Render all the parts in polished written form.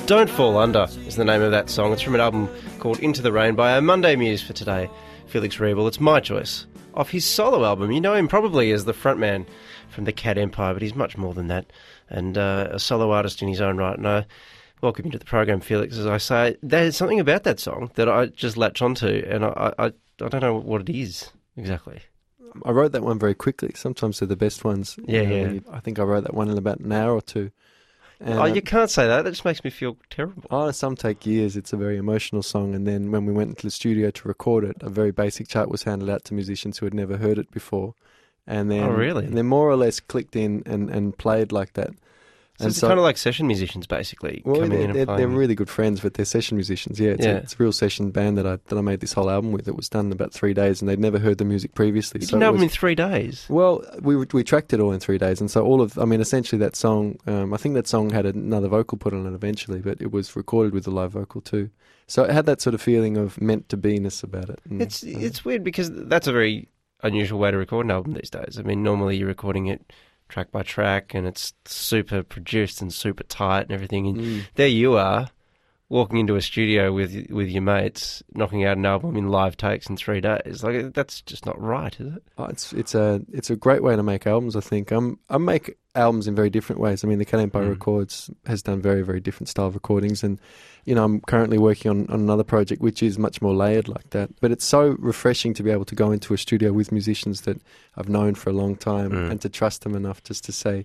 Don't Fall Under is the name of that song. It's from an album called Into the Rain by our Monday Muse for today, Felix Riebel. It's my choice of his solo album. You know him probably as the frontman from the Cat Empire, but he's much more than that, and a solo artist in his own right. And I welcome you to the program, Felix. As I say, there's something about that song that I just latch onto, and I don't know what it is exactly. I wrote that one very quickly. Sometimes they're the best ones. Yeah. I think I wrote that one in about an hour or two. And, you can't say that. That just makes me feel terrible. Some take years. It's a very emotional song. And then when we went into the studio to record it, a very basic chart was handed out to musicians who had never heard it before. And then, really? And they more or less clicked in and played like that. So it's kind of like session musicians, basically, coming in and playing. They're really good friends, but they're session musicians. Yeah, it's a real session band that I made this whole album with. It was done in about 3 days, and they'd never heard the music previously. You did an album in 3 days? Well, we tracked it all in 3 days, and so essentially that song, I think that song had another vocal put on it eventually, but it was recorded with a live vocal too. So it had that sort of feeling of meant to be-ness about it. And, it's weird because that's a very unusual way to record an album these days. I mean, normally you're recording it track by track, and it's super produced and super tight and everything. And there you are, walking into a studio with your mates, knocking out an album in live takes in 3 days. Like, that's just not right, is it? Oh, it's a great way to make albums, I think. I make albums in very different ways. I mean, the Cat Empire Records has done very, very different style of recordings, and I'm currently working on another project which is much more layered like that. But it's so refreshing to be able to go into a studio with musicians that I've known for a long time and to trust them enough just to say,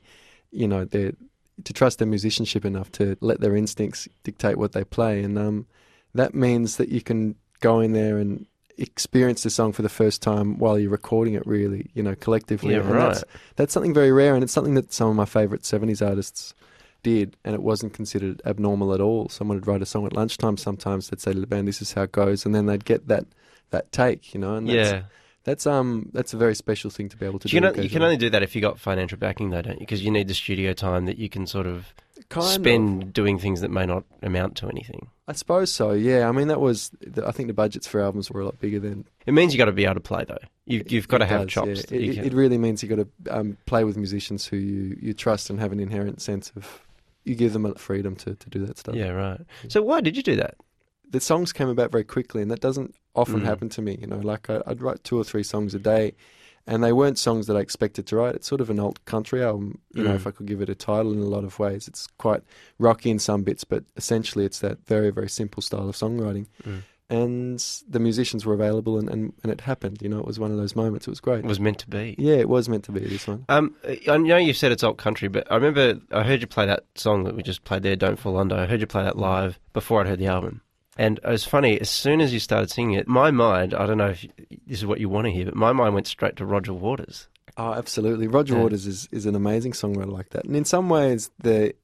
to trust their musicianship enough to let their instincts dictate what they play. And that means that you can go in there and experience the song for the first time while you're recording it, really, collectively. Yeah, and right. That's something very rare, and it's something that some of my favourite 70s artists did, and it wasn't considered abnormal at all. Someone would write a song at lunchtime sometimes, they'd say to the band, this is how it goes, and then they'd get that take, and that's a very special thing to be able to do. You can only do that if you got financial backing, though, don't you? Because you need the studio time that you can sort of spend doing things that may not amount to anything. I suppose so, yeah. I mean, I think the budgets for albums were a lot bigger then. It means you got to be able to play, though. You've got to have chops. Yeah. It really means you got to play with musicians who you trust and have an inherent sense of, you give them a freedom to do that stuff. Yeah, right. So why did you do that? The songs came about very quickly, and that doesn't often happen to me. Like I'd write 2 or 3 songs a day, and they weren't songs that I expected to write. It's sort of an alt country album, if I could give it a title in a lot of ways. It's quite rocky in some bits, but essentially it's that very, very simple style of songwriting. And the musicians were available, and it happened. It was one of those moments. It was great. It was meant to be. Yeah, it was meant to be, this one. I know you said it's alt country, but I remember I heard you play that song that we just played there, Don't Fall Under. I heard you play that live before I'd heard the album. And it was funny, as soon as you started singing it, my mind, I don't know if this is what you want to hear, but my mind went straight to Roger Waters. Oh, absolutely. Roger Waters is an amazing songwriter like that. And in some ways, the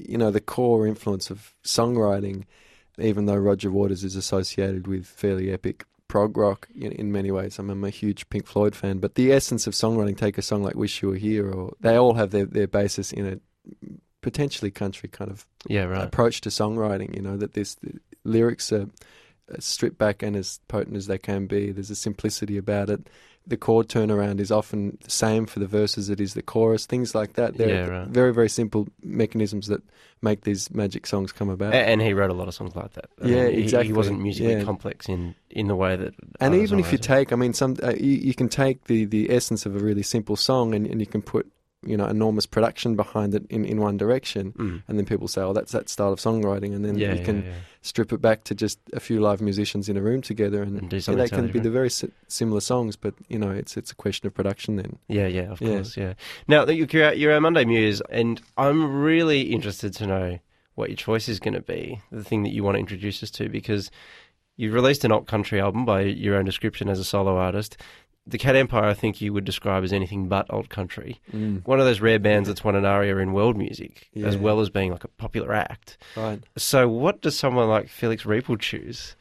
core influence of songwriting, even though Roger Waters is associated with fairly epic prog rock in many ways. I'm a huge Pink Floyd fan, but the essence of songwriting, take a song like Wish You Were Here, or they all have their basis in a potentially country kind of approach to songwriting, that the lyrics are stripped back and as potent as they can be. There's a simplicity about it. The chord turnaround is often the same for the verse as it is the chorus, things like that. They're very, very simple mechanisms that make these magic songs come about. And he wrote a lot of songs like that. Exactly. He wasn't musically complex in the way that... And even if you take, you can take the essence of a really simple song and you can put enormous production behind it in one direction, and then people say, oh, that's that style of songwriting, and then you can strip it back to just a few live musicians in a room together, and do something they can be the very similar songs, but it's a question of production then. Of course. Now, you're our Monday Muse, and I'm really interested to know what your choice is going to be, the thing that you want to introduce us to, because you've released an alt country album by your own description as a solo artist. The Cat Empire, I think you would describe as anything but alt country. One of those rare bands that's won an ARIA in world music, as well as being like a popular act. Right. So what does someone like Felix Riebel choose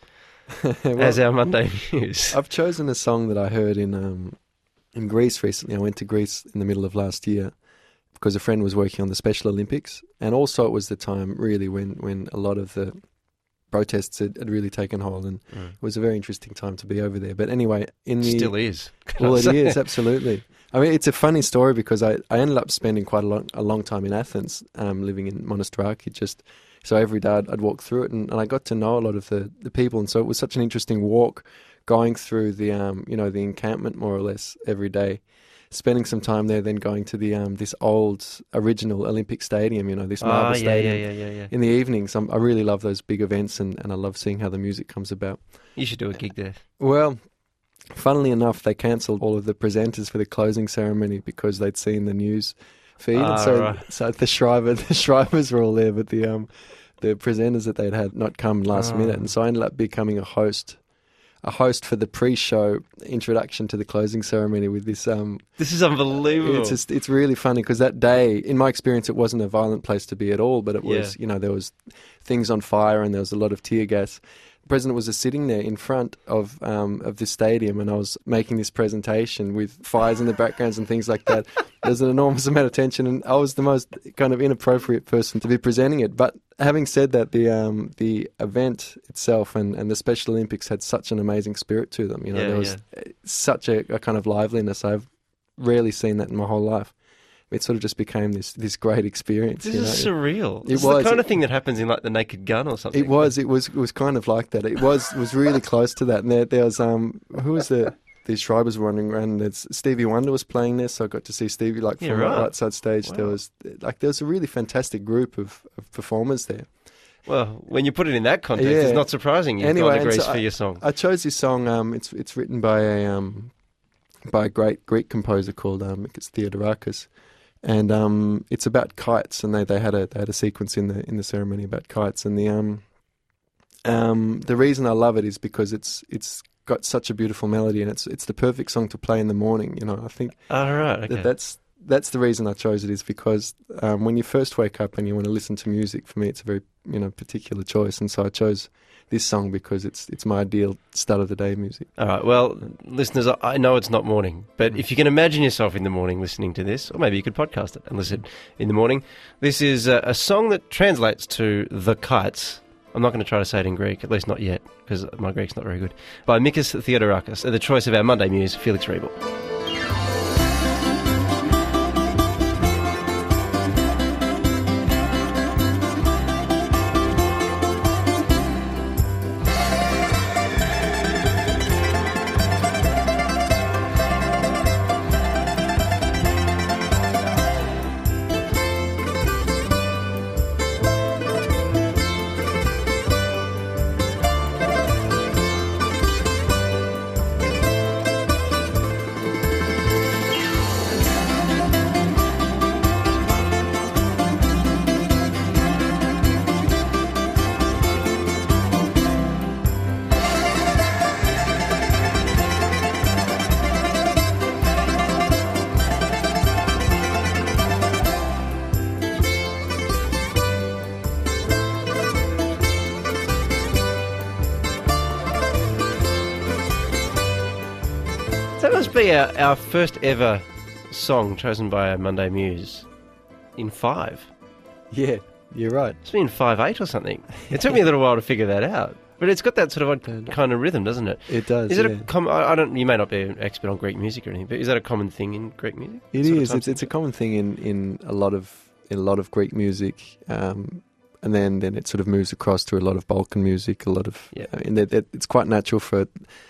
as our Monday Muse? I've chosen a song that I heard in Greece recently. I went to Greece in the middle of last year because a friend was working on the Special Olympics, and also it was the time really when a lot of the protests had really taken hold, and it was a very interesting time to be over there. But anyway, still is. Well, it is, absolutely. I mean, it's a funny story because I ended up spending quite a long time in Athens, living in Monastiraki. So every day I'd walk through it, and I got to know a lot of the people, and so it was such an interesting walk, going through the the encampment more or less every day, spending some time there, then going to the this old original Olympic Stadium, this marble stadium. In the evenings, I really love those big events, and I love seeing how the music comes about. You should do a gig there. Well, funnily enough, they cancelled all of the presenters for the closing ceremony because they'd seen the news feed, and so the Shrivers were all there, but the presenters that they'd had not come last minute, and so I ended up becoming a host for the pre-show introduction to the closing ceremony with this. This is unbelievable. It's really funny because that day, in my experience, it wasn't a violent place to be at all, but it was, there was things on fire and there was a lot of tear gas. The president was just sitting there in front of this stadium, and I was making this presentation with fires in the backgrounds and things like that. There's an enormous amount of tension, and I was the most kind of inappropriate person to be presenting it. But having said that, the event itself and the Special Olympics had such an amazing spirit to them. There was such a kind of liveliness. I've rarely seen that in my whole life. It sort of just became this great experience. This is surreal. It's the kind of thing that happens in like The Naked Gun or something. It was kind of like that. It was really close to that. And there was who was these Shrivers were running around. And Stevie Wonder was playing there, so I got to see Stevie from right side stage. Wow. There was a really fantastic group of performers there. Well, when you put it in that context, it's not surprising you've gone to Greece for your song. I chose this song. It's written by a great Greek composer called Mikis Theodorakis. And it's about kites, and they had a sequence in the ceremony about kites. And the reason I love it is because it's got such a beautiful melody, and it's the perfect song to play in the morning. I think. Oh, right. Okay. That's the reason I chose it, is because when you first wake up and you want to listen to music, for me it's a very particular choice, and so I chose this song because it's my ideal start of the day music. All right, well, listeners, I know it's not morning, but if you can imagine yourself in the morning listening to this, or maybe you could podcast it and listen in the morning. This is a song that translates to The Kites. I'm not going to try to say it in Greek, at least not yet, because my Greek's not very good. By Mikis Theodorakis, the choice of our Monday Muse, Felix Riebel. That must be our first ever song chosen by our Monday Muse in 5. Yeah, you're right. It's been 5/8 or something. It took me a little while to figure that out. But it's got that sort of kind of rhythm, doesn't it? It does. Is it I don't. You may not be an expert on Greek music or anything, but is that a common thing in Greek music? It is. It's a common thing in a lot of Greek music, and then it sort of moves across to a lot of Balkan music. It's quite natural for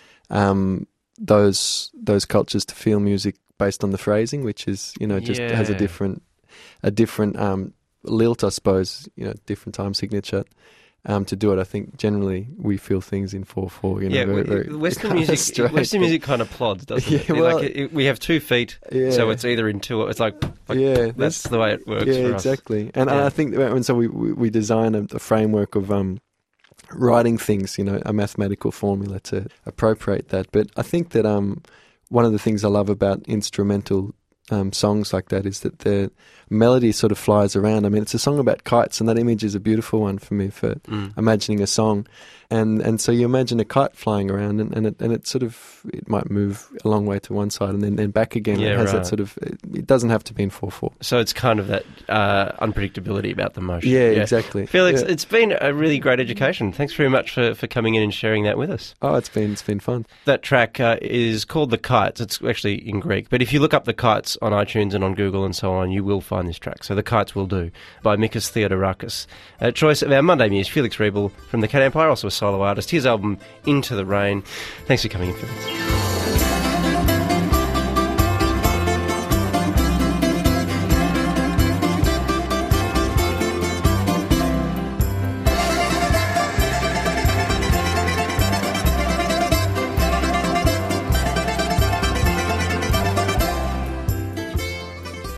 those cultures to feel music based on the phrasing, which is has a different lilt, I suppose. Different time signature. To do it, I think generally we feel things in 4/4. Very Western music kind of plods, doesn't it? We have 2 feet, so it's either in 2. It's like that's the way it works. Yeah, for exactly. Us. And I think that so we design a framework of writing things, a mathematical formula to appropriate that. But I think that one of the things I love about instrumental songs like that is that the melody sort of flies around. I mean, it's a song about kites, and that image is a beautiful one for me for imagining a song. And so you imagine a kite flying around, and it sort of, it might move a long way to one side and then back again. Yeah, it has right. that sort of, it doesn't have to be in 4/4. So it's kind of that unpredictability about the motion. Yeah, exactly. Felix, Yeah. it's been a really great education. Thanks very much for coming in and sharing that with us. Oh, it's been fun. That track is called The Kites. It's actually in Greek. But if you look up The Kites on iTunes and on Google and so on, you will find this track. So The Kites Will Do by Mikis Theodorakis. A choice of our Monday Muse, Felix Riebel from the Cat Empire, also a solo artist. His album Into the Rain. Thanks for coming in, Felix.